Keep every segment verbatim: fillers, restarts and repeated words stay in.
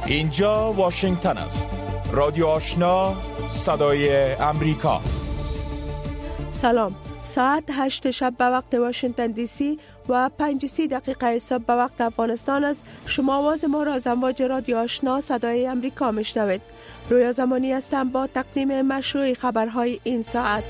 اینجا واشنگتن است. رادیو آشنا، صدای امریکا. سلام. ساعت هشت شب به وقت واشنگتن دی سی و پنج سی دقیقه صبح به وقت افغانستان است. شما آواز ما را از امواج رادیو آشنا صدای امریکا میشنوید. رویا زمانی هستم با تقدیم مشروع خبرهای این ساعت.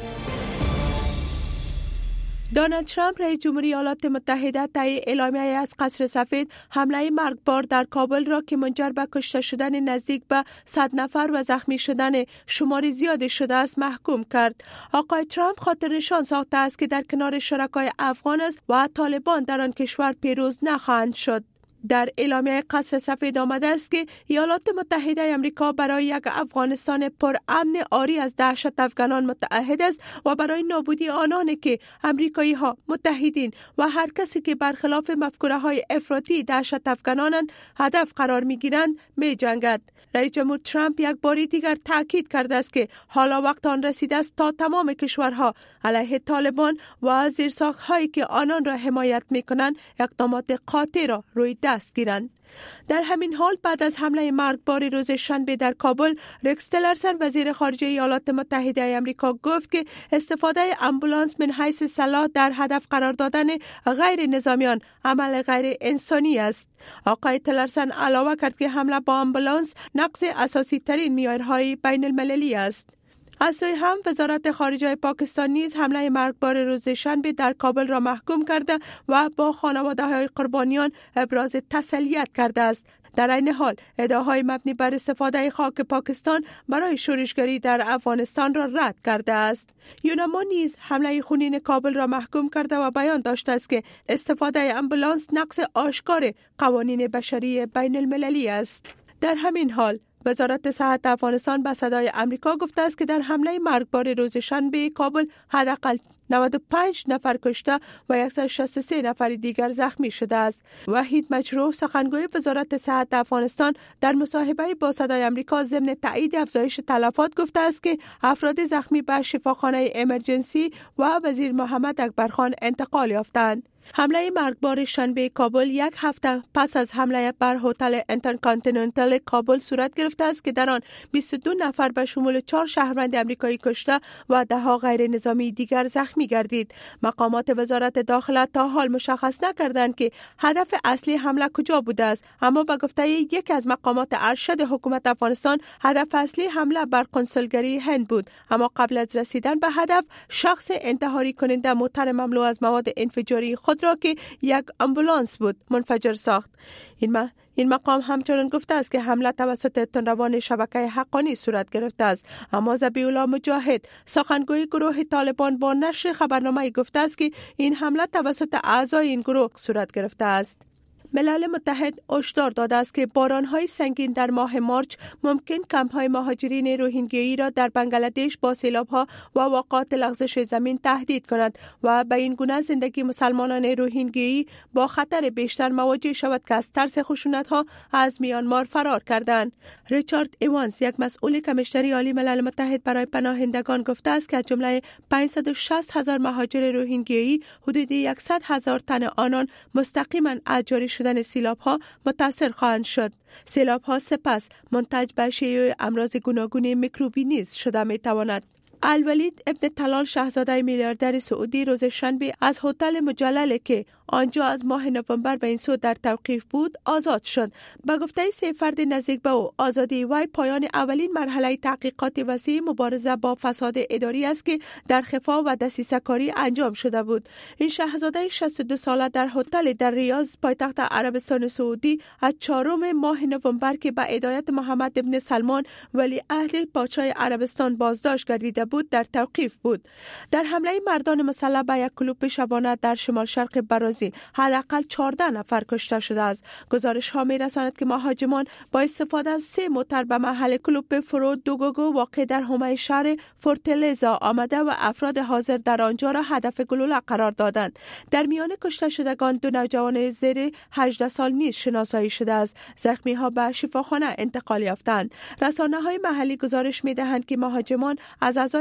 دونالد ترامپ رئیس جمهوری ایالات متحده طی اعلامیه از قصر سفید حمله مرگبار در کابل را که منجر به کشته شدن نزدیک به صد نفر و زخمی شدن شماری زیادی شده است محکوم کرد. آقای ترامپ خاطر نشان ساخته است که در کنار شرکای افغان است و طالبان در آن کشور پیروز نخواهند شد. در اعلامیه قصر سفید آمده است که ایالات متحده آمریکا برای یک افغانستان پر امن عاری از دهشت افغانان متعهد است و برای نابودی آنانی که امریکایی ها متحدین و هر کسی که برخلاف مفکوره های افراطی دهشت افغانان هدف قرار می گیرند می جنگد. رئیس جمهور ترامپ یک بار دیگر تاکید کرده است که حالا وقت آن رسیده است تا تمام کشورها علیه طالبان و زیرساخت‌هایی که آنان را حمایت می‌کنند اقدامات قاطع را روی دست گیرند. در همین حال بعد از حمله مرگبار روز شنبه در کابل، رکس تیلرسن وزیر خارجه ایالات متحده آمریکا گفت که استفاده آمبولانس من حیث سلاح در هدف قرار دادن غیر نظامیان عمل غیر انسانی است. آقای تیلرسن علاوه کرد که حمله با آمبولانس نقض اساسی ترین معیارهای بین المللی است. از سوی هم وزارت خارجه پاکستان نیز حمله مرگبار روز شنبه در کابل را محکوم کرده و با خانواده‌های قربانیان ابراز تسلیت کرده است. در این حال ادعاهای مبنی بر استفاده خاک پاکستان برای شورشگری در افغانستان را رد کرده است. یوناما نیز حمله خونین کابل را محکوم کرده و بیان داشته است که استفاده آمبولانس نقض آشکار قوانین بشری بین المللی است. در همین حال وزارت صحت افغانستان به صدای امریکا گفته است که در حمله مرگبار روز شنبه کابل حداقل نود و پنج نفر کشته و صد و شصت و سه نفر دیگر زخمی شده است. وحید مجروح سخنگوی وزارت صحت افغانستان در مصاحبه با صدای امریکا ضمن تایید افزایش تلفات گفته است که افراد زخمی به شفاخانه امرجنسی و وزیر محمد اکبرخان انتقال یافتند. حمله مرگبار شنبه کابل یک هفته پس از حمله بر هتل انترکانتیننتال کابل صورت گرفته است که در آن بیست و دو نفر به شمول چهار شهروند آمریکایی کشته و ده ها غیر نظامی دیگر زخمی گردید. مقامات وزارت داخله تا حال مشخص نکردند که هدف اصلی حمله کجا بوده است، اما به گفته یکی از مقامات ارشد حکومت افغانستان هدف اصلی حمله بر قنسولگری هند بود، اما قبل از رسیدن به هدف شخص انتحاری کننده موتر مملو از مواد انفجاری خود را که یک آمبولانس بود منفجر ساخت. این ما این مقام همچنان گفته است که حمله توسط تندروان شبکه حقانی صورت گرفته است، اما ذبیح الله مجاهد سخنگوی گروه طالبان با نشر خبرنامه گفته است که این حمله توسط اعضای این گروه صورت گرفته است. ملل متحد هشدار داده است که باران‌های سنگین در ماه مارچ ممکن کمپ‌های مهاجرین روهینگیایی را در بنگلادش با سیلاب‌ها و واقعات لغزش زمین تهدید کند و به این گونه زندگی مسلمانان روهینگیایی با خطر بیشتر مواجه شود که از ترس خشونت‌ها از میانمار فرار کردند. ریچارد ایوانز یک مسئول کمیشنری عالی ملل متحد برای پناهندگان گفته است که از جمله پانصد و شصت هزار مهاجر روهینگیایی حدود صد هزار تن آنان مستقیما از جاری شدن سیلاب ها متاثر خواهند شد. سیلاب ها سپس منتج به شیوع امراض گوناگون میکروبی نیز شده می تواند. الولید ابن طلال شاهزاده میلیاردر سعودی روز شنبه از هتل مجلل که آنجا از ماه نوامبر به این سو در توقیف بود آزاد شد. به گفته سه فرد نزدیک به او، آزادی وی پایان اولین مرحله تحقیقات وسیع مبارزه با فساد اداری است که در خفا و دسیسه‌کاری انجام شده بود. این شاهزاده شصت و دو ساله در هتل در ریاض پایتخت عربستان سعودی از چهارم ماه نوامبر که به هدایت محمد ابن سلمان ولی عهد پادشاه عربستان بازداشت گردیده بود در توقیف بود. در حمله مردان مسلح به یک کلوب شبانه در شمال شرق برازیل حداقل چهارده نفر کشته شده است. گزارش ها می رساند که مهاجمان با استفاده از سه موتر به محل کلوب فرود دوگوگو واقع در حومه شهر فورتلزا آمده و افراد حاضر در آنجا را هدف گلوله قرار دادند. در میان کشته شدگان دو نوجوان زیر هجده سال نیز شناسایی شده است. زخمی ها به شفاخانه انتقال یافتند. رسانه های محلی گزارش می دهند که مهاجمان از اعضای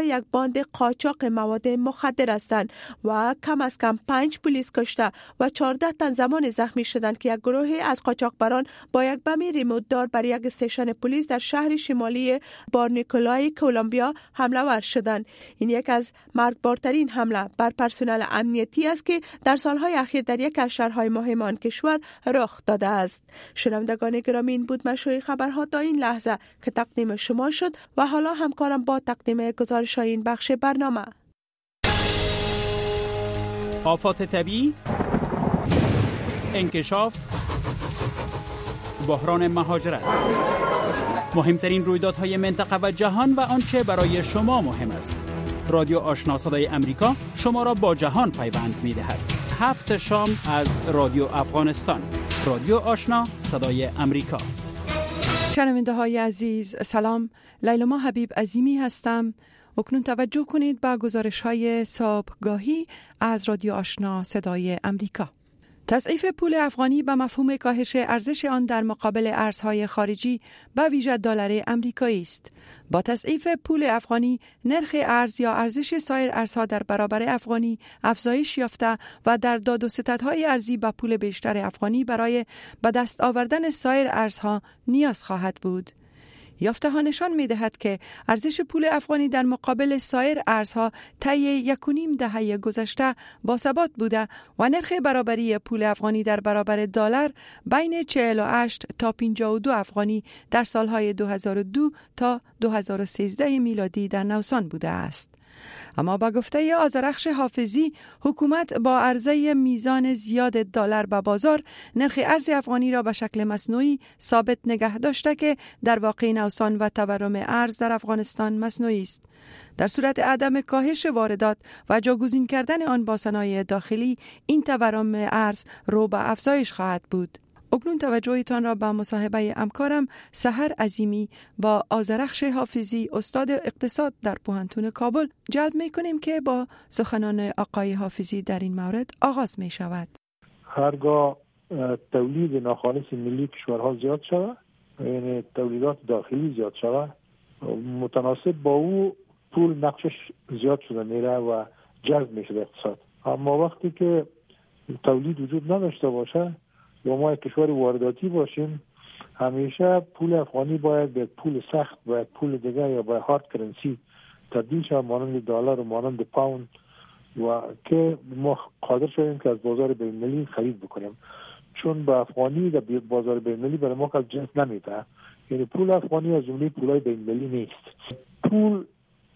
اعضای یک باند قاچاق مواد مخدر هستند و کم از کم پنج پلیس کشته و چهارده تن زمان زخمی شدند که یک گروه از قاچاقبران با یک بم ریموت دار بر یک استیشن پلیس در شهر شمالی بارنیکولای کولومبیا حمله ور شدند. این یک از مرگبارترین حمله بر پرسنل امنیتی است که در سالهای اخیر در یک از شهرهای مهم آن کشور رخ داده است. شنوندگان گرامی، این بود مشروع خبرها تا این لحظه که تقدیم شما شد و حالا همکارم با تقدیم گزارش‌های این بخش برنامه. آفات طبیعی، انکشاف، بحران مهاجرت، مهمترین رویدادهای منطقه و جهان و آنچه برای شما مهم است. رادیو آشنا صدای امریکا شما را با جهان پیوند می‌دهد. هفت شام از رادیو افغانستان. رادیو آشنا صدای امریکا. شنونده های عزیز سلام، لیلما حبیب عظیمی هستم. اکنون توجه کنید به گزارش های صبحگاهی از رادیو آشنا صدای امریکا. تضعیف پول افغانی به مفهوم کاهش ارزش آن در مقابل ارزهای خارجی به ویژه دلار آمریکایی است. با تضعیف پول افغانی، نرخ ارز یا ارزش سایر ارزها در برابر افغانی افزایش یافته و در داد و ستدهای ارزی به پول بیشتر افغانی برای به دست آوردن سایر ارزها نیاز خواهد بود. یافته ها نشان می دهد که ارزش پول افغانی در مقابل سایر ارزها طی یک و نیم دهه گذشته با ثبات بوده و نرخ برابری پول افغانی در برابر دلار بین چهل و هشت تا پنجاه و دو افغانی در سالهای دو هزار و دو تا دو هزار و سیزده میلادی در نوسان بوده است. اما با گفته آذرخش حافظی، حکومت با عرضه میزان زیاد دلار به بازار نرخ ارز افغانی را به شکل مصنوعی ثابت نگه داشته که در واقع نوسان و تورم ارز در افغانستان مصنوعی است. در صورت عدم کاهش واردات و جاگزین کردن آن با صنایع داخلی، این تورم ارز رو به افزایش خواهد بود. اکنون توجهتان را به مصاحبه همکارم سحر عظیمی با آذرخش حافظی، استاد اقتصاد در پوهنتون کابل جلب می کنیم که با سخنان آقای حافظی در این مورد آغاز می شود. هرگاه تولید ناخالص ملی کشورها زیاد شود، یعنی تولیدات داخلی زیاد شود، متناسب با او پول نقشش زیاد شده میره و جذب میشه اقتصاد. اما وقتی که تولید وجود نداشته باشه و ما یک کشور وارداتی باشیم، همیشه پول افغانی باید به پول سخت، باید پول دیگه یا به هارد کرنسی تبدیل شود، مانند دلار و مانند پوند، و که ما قادر شویم که از بازار بین‌المللی خرید بکنیم. چون به افغانی در بازار بین‌المللی برای ما که جنس نمیده، یعنی پول افغانی از جمله پولای بین‌المللی نیست. پول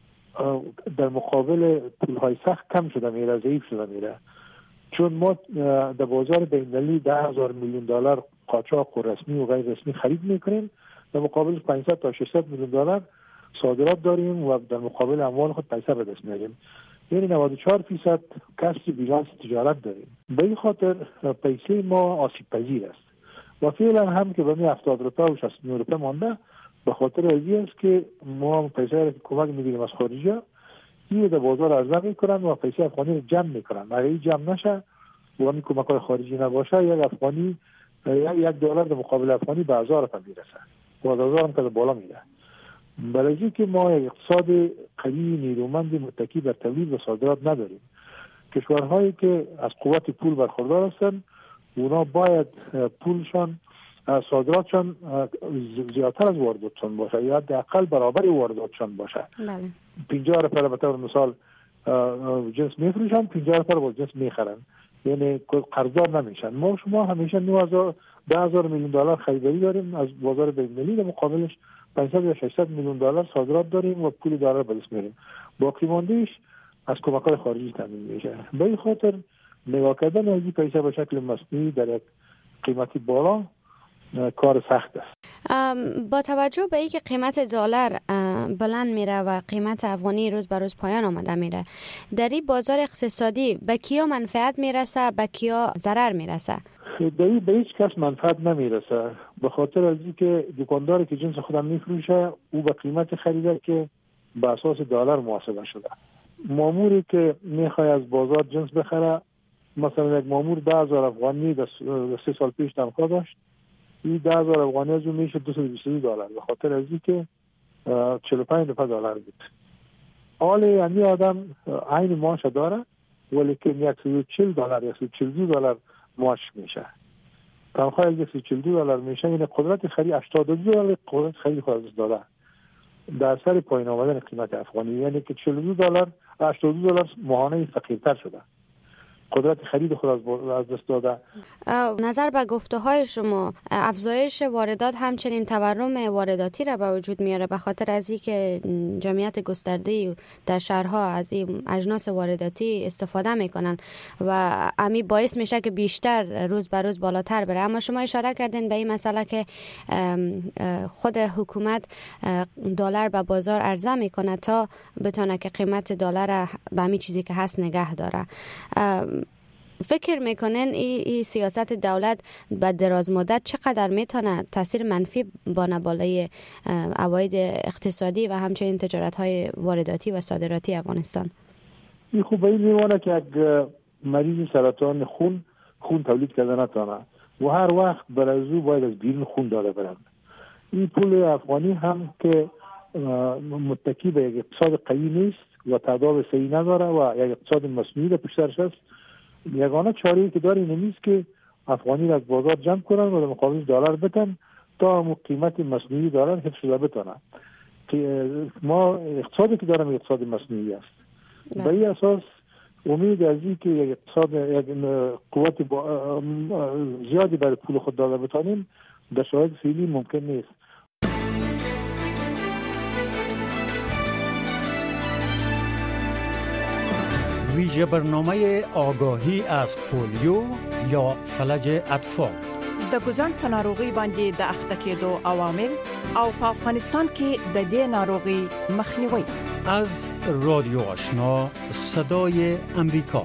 در مقابل پولهای سخت کم شده میره، ضعیف شده میره. چون ما در بازار بین‌المللی ده هزار میلیون دلار قاچاق و رسمی و غیر رسمی خرید میکنیم، در مقابل پانصد تا ششصد میلیون دلار صادرات داریم و در مقابل اموال خود پیسه به دست میاریم. یعنی نود و چهار درصد کسر بیلانس تجارت داریم. به این خاطر پیسه ما آسیب پذیر است و فعلا هم که به می هفتاد روپیه و شصت روپیه مانده، به خاطر ازی است که ما پیسه را که کمک میگیریم از خارجی ها این در بازار عرضه میکنن و پیسه افغانی رو جمع میکنن. اگر این جمع نشه و این کمک های خارجی نباشه، یک افغانی یک دلار در مقابل افغانی به هزار روپیه میرسه و از هزار هم که بالا میره. برای که ما یک اقتصاد قوی نیرومند متکی بر تولید و صادرات نداریم. کشورهایی که از قوت پول برخوردار هستند، اونا باید پولشان، صادراتشان زیادتر از وارداتشان باشه یا حداقل برابر وارداتشان باشه. بله. پنجاه روپیه به طور مثال جنس میفروشن، پنجاه روپیه با جنس میخرن، یعنی قرضدار نمیشن. ما شما همیشه نه هزار ده هزار میلیون دلار خریداری داریم از بازار بین‌المللی، در مقابلش پانصد یا ششصد میلیون دلار صادرات داریم و پول دلار به دست میاریم. باقی ماندهش از کمک‌های خارجی تامین میشه. به این خاطر نگاه کردن از این پیسه به شکل مصنوعی در یک قیمتی بالا کار سخت است. با توجه به اینکه قیمت دلار بلند میره و قیمت افغانی روز به روز پایان آمده میره، در این بازار اقتصادی به کیا منفعت میرسه، به کیا ضرر میرسه؟ در این به هیچ کس منفعت نمیرسه، به خاطر از اینکه دکانداری که جنس خودم میفروشه او به قیمت خریده که به اساس دلار محاسبه شده. ماموری که میخواد از بازار جنس بخره، مثلا یک مامور ده هزار افغانی در سه سال پیش تنخواه داشت، این ده هزار افغانی از اون میشه دویست و بیست و دو دلار، به خاطر از اینکه چهل و پنج روپیه دلار بود. حال یعنی آدم عین معاش داره ولی که صد و چهل دلار یا صد و چهل دلار معاش میشه. تنخواه اگه صد و چهل دلار میشه یعنی قدرت خرید هشتاد و دو دلار قدرت خرید خود از داره در سر پایین آمدن قیمت افغانی، یعنی که چهل و دو دلار هشتاد و دو دلار ماهانه فقیرتر شده، قدرت خرید خود از دست داده. نظر به گفته های شما افزایش واردات همچنین تورم وارداتی را به وجود میاره به خاطر از اینکه جمعیت گسترده در شهرها از این اجناس وارداتی استفاده میکنن و امی باعث میشه که بیشتر روز به روز بالاتر بره. اما شما اشاره کردین به این مسئله که خود حکومت دلار به بازار عرضه میکنه تا بتونه که قیمت دلار به همین چیزی که هست نگه داره. فکر میکنن این ای سیاست دولت به دراز مدت چقدر میتونه تاثیر منفی بانه بالای عواید اقتصادی و همچنین تجارت های وارداتی و صادراتی افغانستان؟ این خوب این میمونه که اگه مریض سرطان خون خون تولید کرده نتونه و هر وقت برای او باید از بیرون خون داره برن. این پول افغانی هم که متکی به یک اقتصاد قوی نیست و تعداد صحیح نداره و یک اقتصاد مصنوعی در پشتش هست، یگانه چاره‌ای که داره این نیست که افغانی را از بازار جمع کنن و در مقابل دلار بدن تا هم قیمت مصنوعی دلار حفظ شده بتونه. ما اقتصادی که داریم اقتصاد مصنوعی است. به این اساس امید از این که یک اقتصاد یک قوت زیادی برای پول خود داده بتانیم در شرایط فعلی ممکن نیست. ویژه برنامه آگاهی از پولیو یا فلج اطفال د ګوزن په ناروغي باندې د اخته کېدو عوامل او په افغانستان کې د دې ناروغي مخنیوي. از رادیو آشنا صدای امریکا.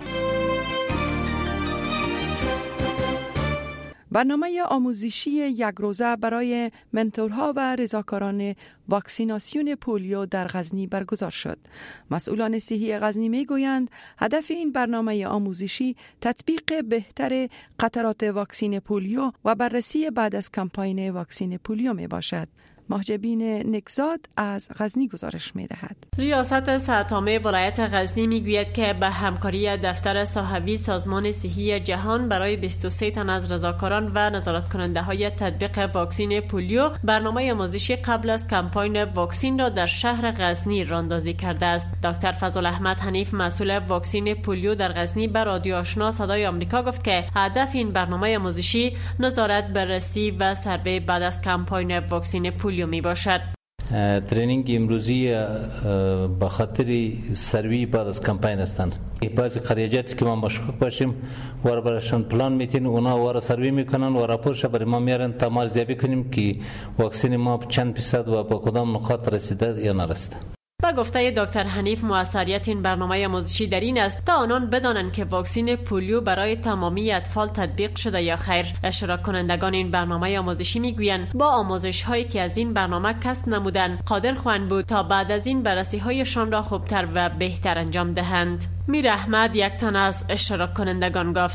برنامه آموزشی یک روزه برای منتورها و رضاکاران واکسیناسیون پولیو در غزنی برگزار شد. مسئولان صحی غزنی می گویند هدف این برنامه آموزشی تطبیق بهتر قطرات واکسین پولیو و بررسی بعد از کمپاین واکسین پولیو می باشد. محجبین نکزاد از غزنی گزارش می دهد. ریاست صحت عامه ولایت غزنی می گوید که به همکاری دفتر صاحبی سازمان صحی جهان برای بیست و سه تن از رضاکاران و نظارت کننده های تطبیق واکسین پولیو برنامه آموزشی قبل از کمپاین واکسین را در شهر غزنی راهاندازی کرده است. دکتر فضل احمد حنیف مسئول واکسین پولیو در غزنی به رادیو آشنا صدای آمریکا گفت که هدف این برنامه آموزشی نظارت بررسی و سروی بعد از کمپاین واکسین پولیو می باشد. ترینینگ امروزی به خاطر سروی بعد از کمپاین هستند. بعضی خریجاتی که ما مشکوک باشیم وار براشون پلان میتین اونا وار سروی میکنن و راپورش برای ما میارن تا ما ارزیابی کنیم که واکسن ما چند درصد و با کدام نقاط رسیده یا نرسیده. با گفته دکتر حنیف موثریت این برنامه آموزشی در این است تا آنان بدانند که واکسن پولیو برای تمامی اطفال تطبیق شده یا خیر. اشتراک کنندگان این برنامه آموزشی میگویند با آموزش هایی که از این برنامه کسب نمودند قادر خواهند بود تا بعد از این بررسی هایشان را خوبتر و بهتر انجام دهند. میر احمد یک تن از اشتراک کنندگان گفت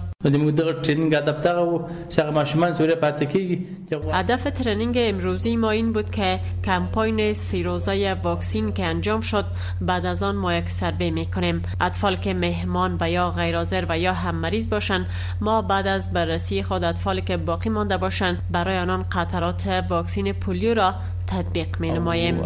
هدف ترینینگ امروزی ما این بود که کمپاین سی روزه واکسین که انجام شد بعد از آن ما یک سروی میکنیم. اطفال که مهمان و یا غیر حاضر و یا هم مریض باشند ما بعد از بررسی خود اطفالی که باقی مانده باشند برای آنان قطرات واکسین پولیو را تطبیق می نماییم.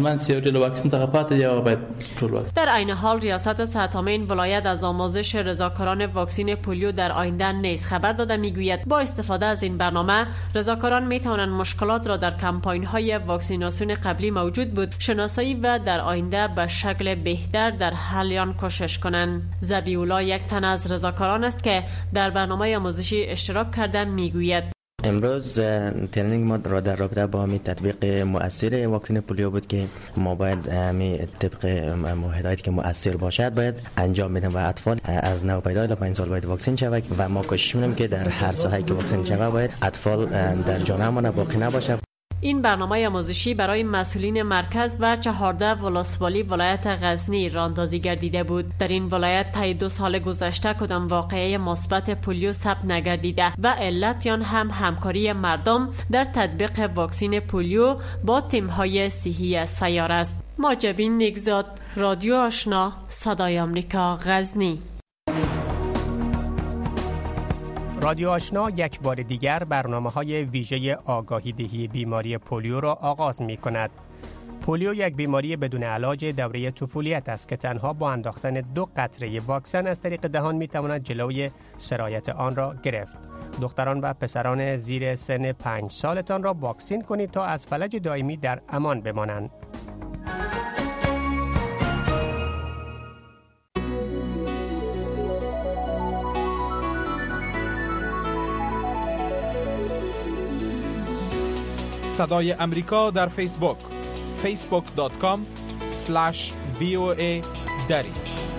در عین حال ریاست صحت عامه این ولایت از آموزش رضاکاران واکسین پولیو در آینده نیز خبر داده میگوید با استفاده از این برنامه رضاکاران می توانند مشکلات را در کمپاین های واکسیناسیون قبلی موجود بود شناسایی و در آینده به شکل بهتر در حل آن کوشش کنند. ذبیح‌الله یک تن از رضاکاران است که در برنامه آموزشی اشتراک کرده میگوید امروز ترینینگ ما را در رابطه با می تطبیق مؤثر واکسن پولیو بود که ما باید می طبق هدایتی که مؤثر باشد باید انجام بدیم و اطفال از نو پیدا تا پنج سال باید واکسن شود و ما کوشش می‌کنیم که در هر ساحه‌ای که واکسن شود باید اطفال در جامعه باقی نباشه. این برنامه آموزشی برای مسئولین مرکز و چهارده ولسوالی ولایت غزنی راهاندازی گردیده بود. در این ولایت طی دو سال گذشته کدام واقعه مثبت پولیو ثبت نگردیده و علت آن هم همکاری مردم در تطبیق واکسن پولیو با تیم‌های صحی سیار است. ماجبین نگزاد، رادیو آشنا، صدای آمریکا، غزنی. رادیو آشنا یک بار دیگر برنامه‌های ویژه آگاهی دهی بیماری پولیو را آغاز می‌کند. پولیو یک بیماری بدون علاج دوره طفولیت است که تنها با انداختن دو قطره واکسن از طریق دهان می‌تواند جلوی سرایت آن را گرفت. دختران و پسران زیر سن پنج سالتان را واکسین کنید تا از فلج دائمی در امان بمانند. صدای امریکا در فیسبوک فیسبوک دات کام اسلش وی او ای دری.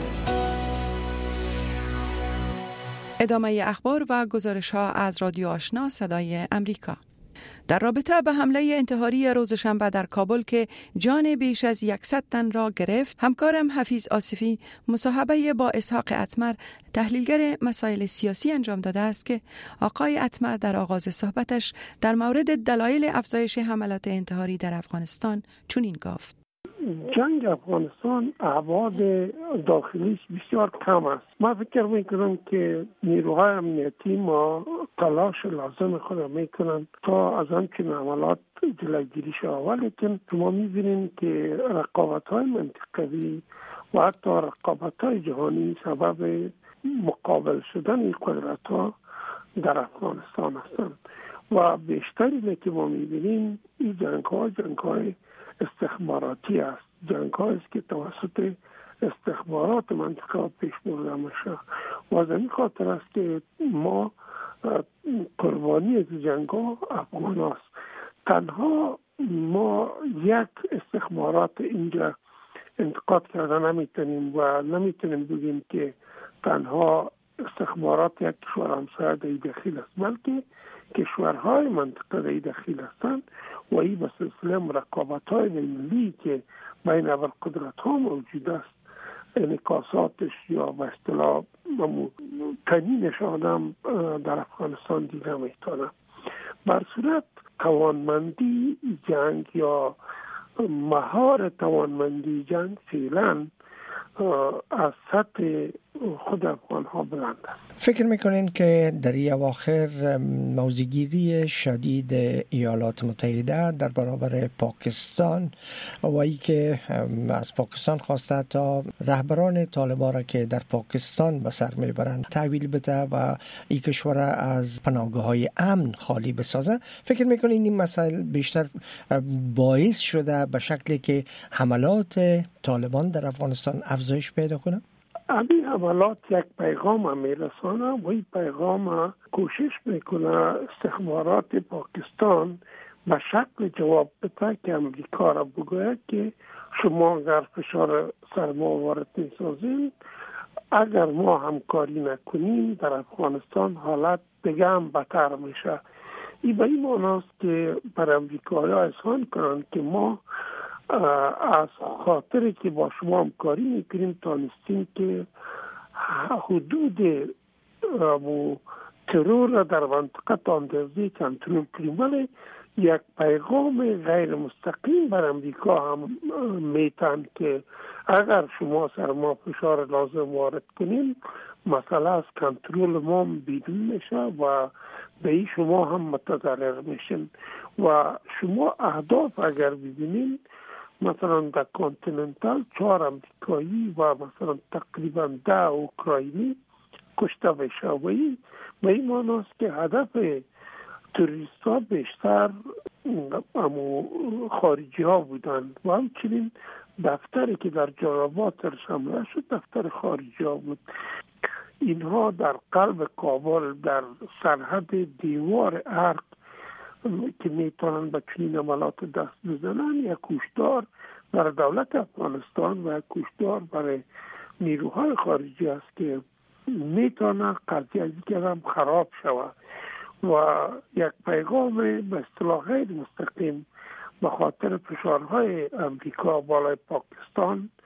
ادامه اخبار و گزارش ها از رادیو آشنا صدای امریکا. در رابطه به حمله انتحاری روز شنبه در کابل که جان بیش از صد تن را گرفت، همکارم حفیظ آصفی مصاحبه با اسحاق اتمر، تحلیلگر مسائل سیاسی انجام داده است که آقای اتمر در آغاز صحبتش در مورد دلایل افزایش حملات انتحاری در افغانستان چنین گفت: جنگ افغانستان ابعاد داخلیش بسیار کم است. من فکر میکنم که نیروهای امنیتی ما تلاش لازم خود را میکنند تا از همچین عملات جلوگیری شود، ولیکن شما میبینید که رقابت‌های منطقوی و حتی رقابت‌های جهانی سبب مقابل شدن این قدرت‌ها در افغانستان هستند و بیشتری که ما میبینیم این جنگ‌ها جنگ‌های استخباراتی است. جنگ ها است که توسط استخبارات منطقه پیش برده میشه و از این خاطر است که ما قربانی از جنگ ها افغان است. تنها ما یک استخبارات اینجا انتقاد کرده نمیتونیم و نمیتونیم بگیم که تنها استخبارات یک کشور همسایه در داخل است، بلکه کشورهای منطقه در داخل هستند و این به سلسله رقابت‌های ملی که بین ابرقدرت‌ها موجود است انعکاساتش یا به اصطلاح تنینش آدم در افغانستان دیده میتونه. بر صورت توانمندی جنگ یا مهار توانمندی جنگ فعلا از سطح خود افغان ها بلند است. فکر میکنین که در این اواخر موضع‌گیری شدید ایالات متحده در برابر پاکستان و ای که از پاکستان خواسته تا رهبران طالبان را که در پاکستان به سر میبرند تحویل بده و این کشور از پناهگاه‌های امن خالی بسازه، فکر میکنین این مسائل بیشتر باعث شده به شکلی که حملات طالبان در افغانستان افزایش پیدا کنه؟ این حملات یک پیغام هم میرسانه و این پیغام کوشش میکنه استخبارات پاکستان به شکل جواب بده که امریکا را بگوید که شما اگر فشار سر ما وارد میسازین، اگر ما همکاری نکنیم در افغانستان حالت دیگه هم بدتر میشه. این به این معناست که بر امریکایی ها اذعان کنند که ما از خاطری که با شما همکاری میکنیم تانستیم که حدود ترور در منطقه تاندازی کنترل کنیم، ولی یک پیغام غیر مستقیم بر امریکا هم میتن که اگر شما سر ما فشار لازم وارد کنیم مسئله از کنترل ما بیرون میشه و به این شما هم متضرر میشن و شما اهداف اگر ببینید مثلا در کانتیننتال چهار امریکایی و مثلا تقریبا ده اوکراینی کشته بشه و این به این معناست که هدف تروریست ها بیشتر امو خارجی ها بودند و همچنین دفتری که در جلال‌آباد حمله شد دفتر خارجی ها بود. اینها در قلب کابل در سرحد دیوار ارگ که میتونن به چنین عملات دست بزنن یک کشتار برای دولت افغانستان و یک کشتار برای نیروهای خارجی است که میتونه قضیه از که هم خراب شود و یک پیغام به اصطلاح غیر مستقیم به خاطر فشارهای امریکا بالای پاکستان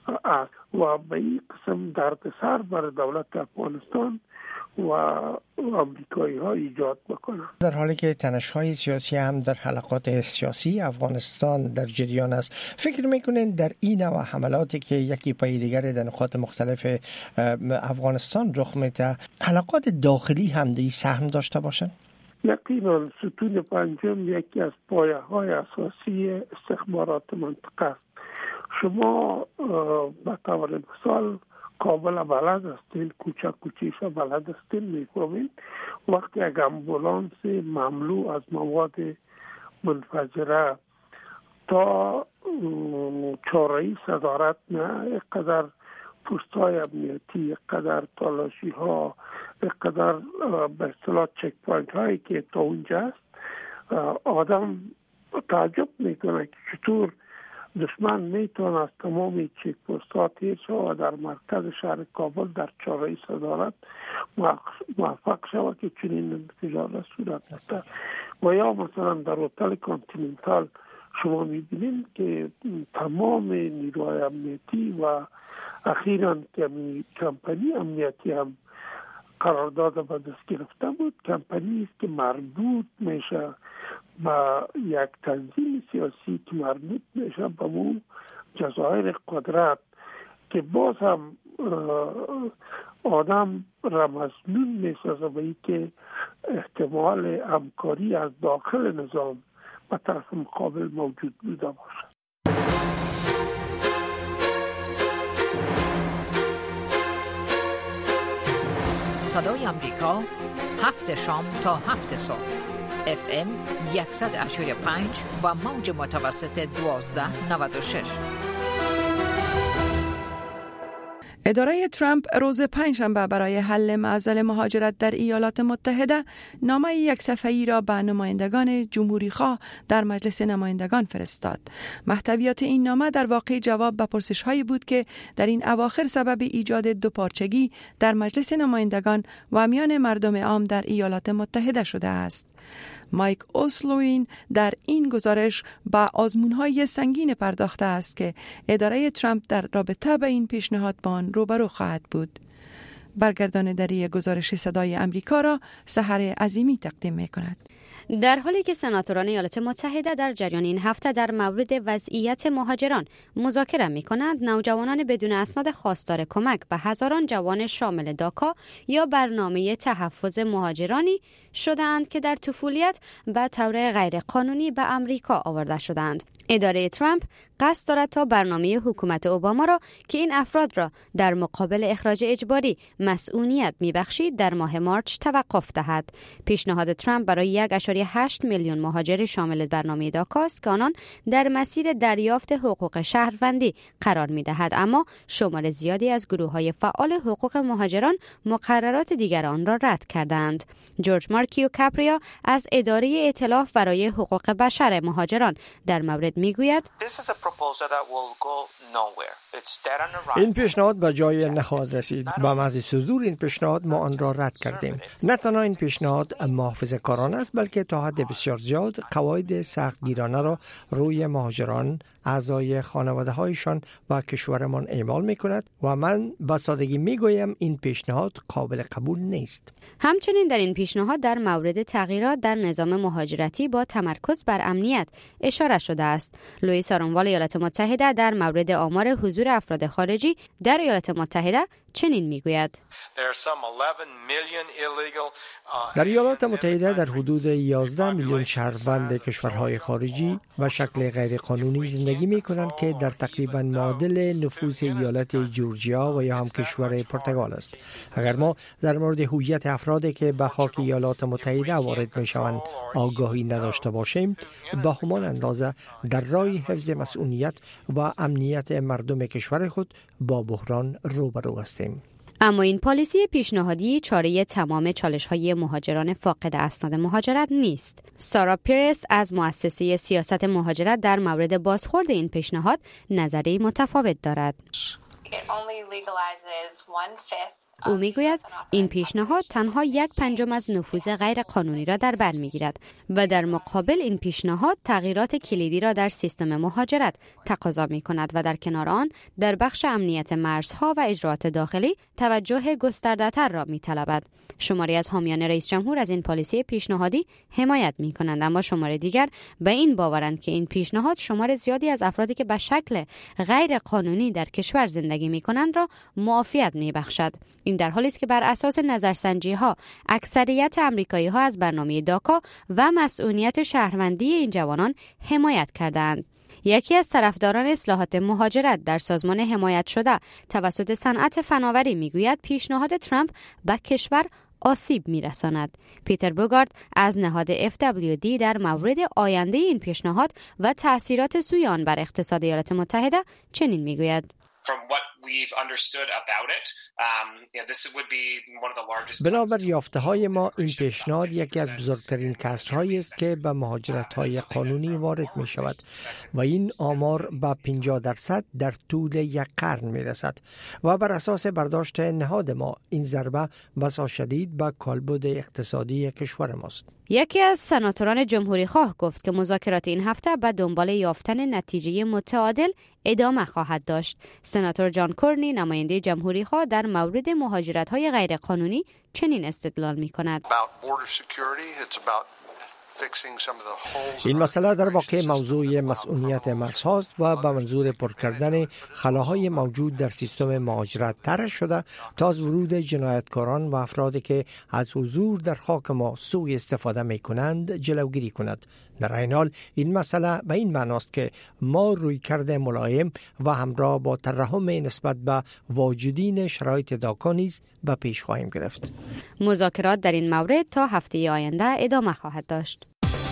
است و به این قسم دردسر بر دولت افغانستان و آمریکایی ها ایجاد بکنند. در حالی که تنش‌های سیاسی هم در حلقات سیاسی افغانستان در جریان است، فکر میکنین در این نوع حملاتی که یکی پای دیگر در نقاط مختلف افغانستان رخ میده، حلقات داخلی هم دی سهم داشته باشند؟ یقینا ستون پنجم یکی از پایه های اساسی استخبارات منطقه است. شما به طور مثال کابل بلد هستین، کوچه کوچیش بلد هستین، میفهمین وقتی یک امبولانس مملو از مواد منفجره تا چاره‌ای صدارت نه، اقدر پستای امنیتی، اقدر تالاشی ها، اقدر به اصطلاح چک پوینت هایی که تا اونجا است، آدم تعجب میکنه که چطور دشمن میتونه از تمام چک پوست ها تیر شد و در مرکز شهر کابل در چاره‌ای صدارت موفق شود که چنین انفجار صورت بده. و یا مثلا در هتل کانتیننتال شما میبینید که تمام نیروهای امنیتی و اخیراً که کمپانی امنیتی هم قرارداد به دست گرفته بود، کمپانی است که مربوط میشه با یک تنظیم سیاسی که مربوط میشه به مو جزایر قدرت، که باز هم آدم را مظنون میسازه به این که احتمال همکاری از داخل نظام به طرف مقابل موجود بوده باشد. صدای امریکا، هفت شام تا هفت صبح، اف ام صد و هشتاد و پنج و موج متوسط دوازده نود و شش. اداره ترامپ روز پنجشنبه برای حل معضل مهاجرت در ایالات متحده نامه یک صفحه‌ای را به نمایندگان جمهوری‌خواه در مجلس نمایندگان فرستاد. محتویات این نامه در واقع جواب به پرسش‌هایی بود که در این اواخر سبب ایجاد دوپارچگی در مجلس نمایندگان و میان مردم عام در ایالات متحده شده است. مایک اوسلوین در این گزارش با آزمون‌های سنگین پرداخته است که اداره ترامپ در رابطه با این پیشنهاد با آن روبرو خواهد بود. برگردانداری گزارش صدای امریکا را سحر عظیمی تقدیم می‌کند. در حالی که سناتوران ایالات متحده در جریان این هفته در مورد وضعیت مهاجران مذاکره می‌کنند، نوجوانان بدون اسناد خواستار کمک به هزاران جوان شامل داکا یا برنامه تحفظ مهاجرانی شدند که در طفولیت به طور غیرقانونی به امریکا آورده شدند. اداره ترامپ قصد دارد تا برنامه حکومت اوباما را که این افراد را در مقابل اخراج اجباری مسئولیت میبخشید در ماه مارچ توقف دهد. پیشنهاد ترامپ برای یک و هشت میلیون مهاجر شامل برنامه داکا است که آنان در مسیر دریافت حقوق شهروندی قرار میدهد، اما شمار زیادی از گروه‌های فعال حقوق مهاجران مقررات دیگر آن را رد کردند. جورج مارکیو کاپریا از اداره ائتلاف برای حقوق بشر مهاجران در مورد میگوید این پیشنهاد به جای نخواهد رسید. با محض صدور این پیشنهاد ما آن را رد کردیم. نه تنها این پیشنهاد محافظه‌کارانه است، بلکه تا حد بسیار زیاد قواعد سختگیرانه را روی مهاجران، اعضای خانواده هایشان و کشورمان اعمال می کند و من با سادگی می گویم این پیشنهاد قابل قبول نیست. همچنین در این پیشنهاد در مورد تغییرات در نظام مهاجرتی با تمرکز بر امنیت اشاره شده است. لوئیس آرونوال ایالات متحده در مورد آمار حضور افراد خارجی در ایالات متحده چنین میگوید: در ایالات متحده در حدود یازده میلیون شهروند کشورهای خارجی و شکل غیرقانونی زندگی می کنند که در تقریبا معادل نفوس ایالت جورجیا و یا هم کشور پرتغال است. اگر ما در مورد هویت افرادی که به خاک ایالات متحده وارد می شوند آگاهی نداشته باشیم، با همان اندازه در راه حفظ مسئولیت و امنیت مردم کشور خود با بحران روبرو هستیم. اما این پالیسی پیشنهادی چاره تمام چالش‌های مهاجران فاقد اسناد مهاجرت نیست. سارا پیرس از مؤسسه سیاست مهاجرت در مورد بازخورد این پیشنهاد نظری متفاوت دارد. او میگوید این پیشنهاد تنها یک پنجم از نفوذ غیر قانونی را در بر میگیرد و در مقابل این پیشنهاد تغییرات کلیدی را در سیستم مهاجرت تقاضا می کند و در کنار آن در بخش امنیت مرزها و اجراءات داخلی توجه گسترده‌تر را می طلبد. شماری از حامیان رئیس جمهور از این پالیسی پیشنهادی حمایت می کنند، اما شماری دیگر به این باورند که این پیشنهاد شمار زیادی از افرادی که به شکل غیر قانونی در کشور زندگی می کنند را معافیت می بخشد. این در حالی است که بر اساس نظرسنجی ها اکثریت امریکایی ها از برنامه داکا و مسئولیت شهروندی این جوانان حمایت کردند. یکی از طرفداران اصلاحات مهاجرت در سازمان حمایت شده توسط صنعت فناوری میگوید پیشنهاد ترامپ به کشور آسیب میرساند. پیتر بوگارد از نهاد اف دبلیو دی در مورد آینده این پیشنهاد و تأثیرات سوی آن بر اقتصاد ایالات متحده چنین میگوید: بنابر یافته‌های ما این پیشنهاد یکی از بزرگترین کسرهایی است که به مهاجرت‌های قانونی وارد می شود و این آمار به پنجاه درصد در طول یک قرن می رسد و بر اساس برداشت نهاد ما این ضربه بسا شدید به کالبد اقتصادی کشور ماست. یکی از سناتوران جمهوری خواه گفت که مذاکرات این هفته به دنبال یافتن نتیجه متعادل ادامه خواهد داشت. سناتور جان کورنی نماینده جمهوری خواه در مورد مهاجرت‌های غیر قانونی چنین استدلال می‌کند: این مسئله در واقع موضوع مسئولیت مرزهاست و به منظور پر کردن خلاهای موجود در سیستم مهاجرت طرح شده تا از ورود جنایتکاران و افرادی که از حضور در خاک ما سوء استفاده می کنند جلوگیری کند. در این حال این مسئله به این معناست که ما رویکرد ملایم و همراه با ترحم نسبت به واجدین شرایط داکا نیز به پیش خواهیم گرفت. مذاکرات در این مورد تا هفته آینده ادامه خواهد داشت.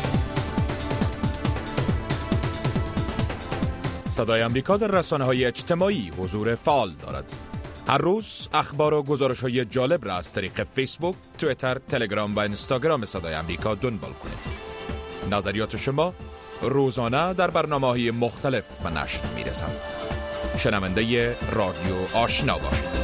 صدای امریکا در رسانه‌های اجتماعی حضور فعال دارد. هر روز اخبار و گزارش‌های جالب را از طریق فیسبوک، توییتر، تلگرام و اینستاگرام صدای امریکا دنبال کنید. نظریات شما روزانه در برنامه‌های مختلف به نشر می‌رسند. شنونده رادیو آشنا باشید.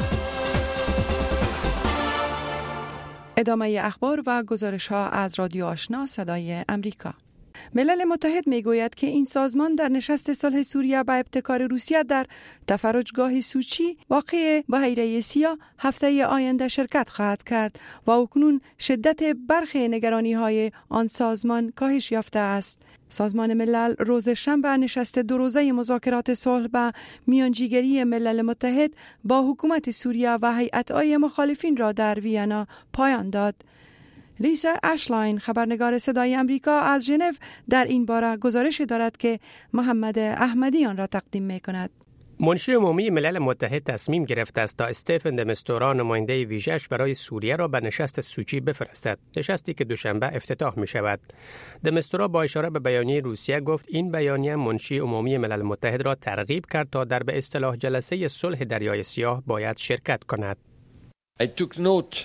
ادامه اخبار و گزارش‌ها از رادیو آشنا صدای امریکا. ملل متحد میگوید که این سازمان در نشست صلح سوریه به ابتکار روسیه در تفرجگاه سوچی واقع بحیره سیاه هفته آینده شرکت خواهد کرد و اکنون شدت برخی نگرانی‌های آن سازمان کاهش یافته است. سازمان ملل روز شنبه نشست دو روزه مذاکرات صلح به میانجیگری ملل متحد با حکومت سوریه و هیئت‌های مخالفین را در وینا پایان داد. لیسا اشلاین خبرنگار صدای امریکا از ژنو در این باره گزارش دارد که محمد احمدی آن را تقدیم می‌کند. منشی عمومی ملل متحد تصمیم گرفته است تا استفن د مستورا نماینده ویژه‌اش برای سوریه را به نشست سوچی بفرستد، نشستی که دوشنبه افتتاح می شود. د مستورا با اشاره به بیانیه روسیه گفت این بیانیه منشی عمومی ملل متحد را ترغیب کرد تا در به اصطلاح جلسه صلح دریای سیاه باید شرکت کند. I took note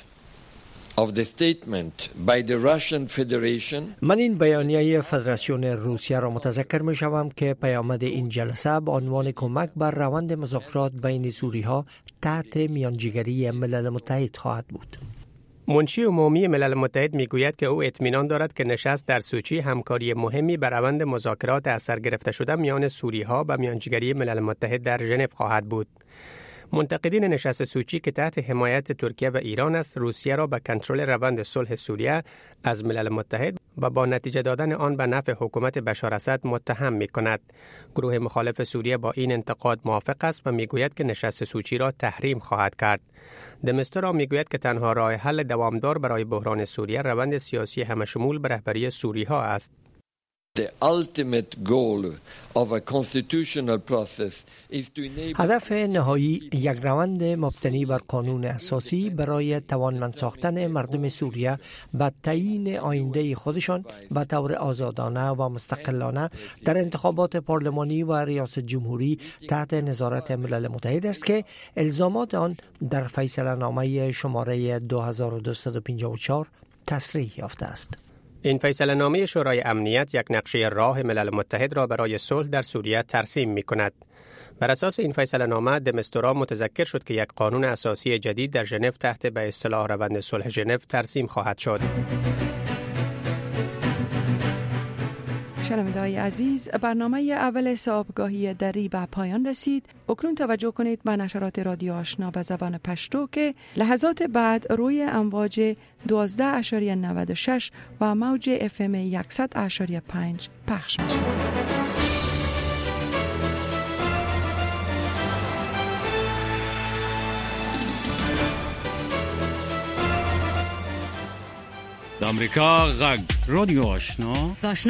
of the statement by the Russian Federation. من این بیانیه فدراسیون روسیه را متذکر می شوم که پیامد این جلسه به عنوان کمک بر روند مذاکرات بین سوری‌ها تحت میانجیگری ملل متحد خواهد بود. منشی عمومی ملل متحد میگوید که او اطمینان دارد که نشست در سوچی همکاری مهمی بر روند مذاکرات اثر گرفته شده میان سوری‌ها و میانجیگری ملل متحد در ژنو خواهد بود. منتقدین نشست سوچی که تحت حمایت ترکیه و ایران است، روسیه را به کنترل روند صلح سوریه از ملل متحد و با نتیجه دادن آن به نفع حکومت بشار اسد متهم می کند. گروه مخالف سوریه با این انتقاد موافق است و می گوید که نشست سوچی را تحریم خواهد کرد. د مستورا می گوید که تنها راه حل دوامدار برای بحران سوریه روند سیاسی همشمول به رهبری سوری ها است. The ultimate goal of a constitutional process is to enable... هدف نهایی یک روند مبتنی بر قانون اساسی برای توانمند ساختن مردم سوریه به تعیین آینده خودشان به طور آزادانه و مستقلانه در انتخابات پارلمانی و ریاست جمهوری تحت نظارت ملل متحد است که الزامات آن در فیصله نامه شماره دو هزار و دویست و پنجاه و چهار تصریح یافته است. این فیصله نامه شورای امنیت یک نقشه راه ملل متحد را برای صلح در سوریه ترسیم می کند. بر اساس این فیصله نامه د مستورا متذکر شد که یک قانون اساسی جدید در ژنو تحت به اصطلاح روند صلح ژنو ترسیم خواهد شد. شنونده‌های عزیز، برنامه اول صاحبگاهی دری به پایان رسید. اکنون توجه کنید به نشرات رادیو آشنا به زبان پشتو که لحظات بعد روی امواج دوازده اشاری نود و شش و موج اف ام صد اشاری پنج پخش می شود. د امریکا غږ رادیو آشنا